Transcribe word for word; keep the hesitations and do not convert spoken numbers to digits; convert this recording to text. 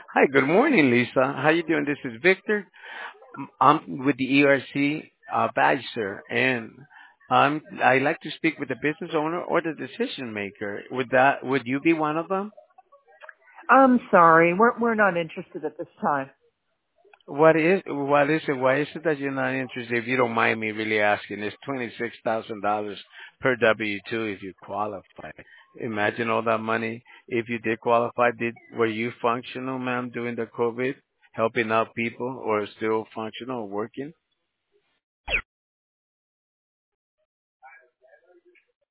Hi, good morning, Lisa. How you doing? This is Victor. Um, I'm with the E R C uh, badge, sir, and um, I like to speak with the business owner or the decision maker. Would that would you be one of them? I'm sorry, we're we're not interested at this time. What is what is it? Why is it that you're not interested? If you don't mind me really asking, it's twenty six thousand dollars per W two if you qualify. Imagine all that money. If you did qualify, did were you functional, ma'am, during the COVID, helping out people, or still functional or working?